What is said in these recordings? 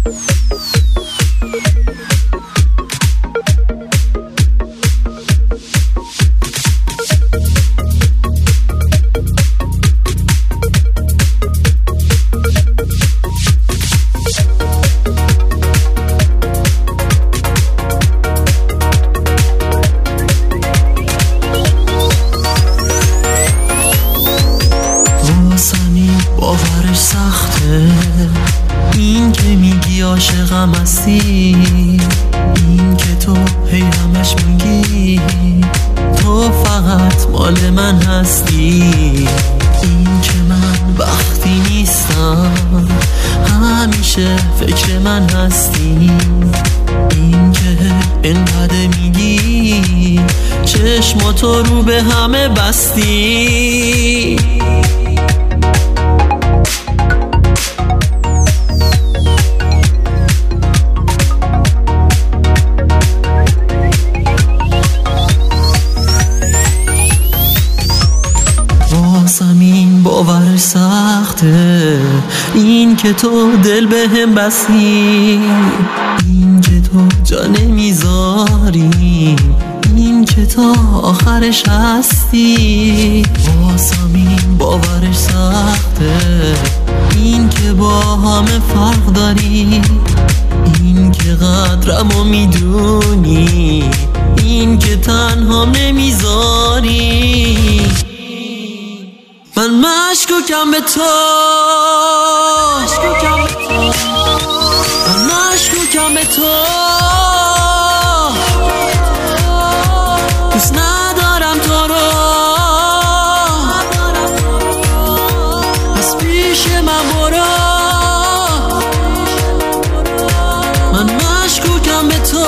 باورش سخته این که میگی عاشقم هستی، این که تو هی همش میگی تو فقط مال من هستی، این که من وقتی نیستم همیشه فکر من هستی، این که اینقدر میگی چشماتو رو به همه بستی. این باورش سخته این که تو دل به هم بستی، این که تو جا نمیذاری، این که تا آخرش هستی. واسم این باورش سخته این که با همه فرق داری، این که قدرمو میدونی، این که تنها نمیذاری. من مشکوکم به تو، من مشکوکم به تو، دوست ندارم تو رو، از پیش من برو. من مشکوکم به تو.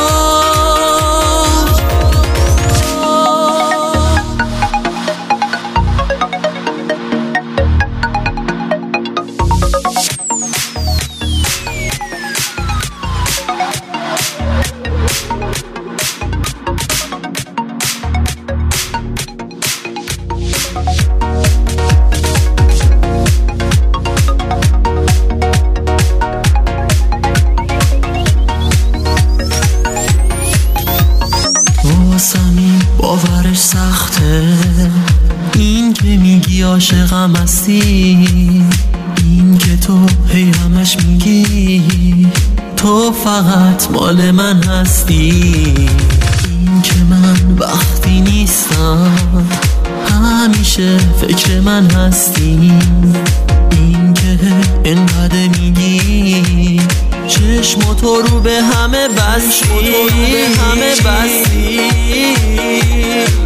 این باورش سخته این که میگی عاشقم هستی، این که تو هی همش میگی تو فقط مال من هستی، این که من وقتی نیستم همیشه فکر من هستی، این که اینقدر میگی چشماتو رو به همه بستی.